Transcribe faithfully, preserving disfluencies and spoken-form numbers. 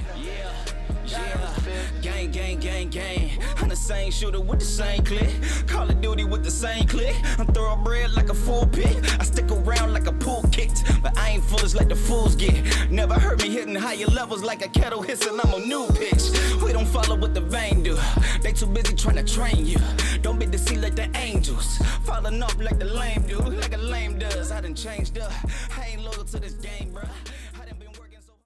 Yeah, yeah, gang, gang, gang, gang. I'm the same shooter with the same click. Call of Duty with the same click. I'm thoroughbred like a full pit. I stick around like a pool kit, but I ain't foolish like the fools get. Never heard me hitting higher levels like a kettle hissing. I'm a new pitch. We don't follow what the vain do. They too busy trying to train you. Don't be deceived like the angels. Falling off like the lame do, like a lame does. I done changed up. I ain't loyal to this game, bruh.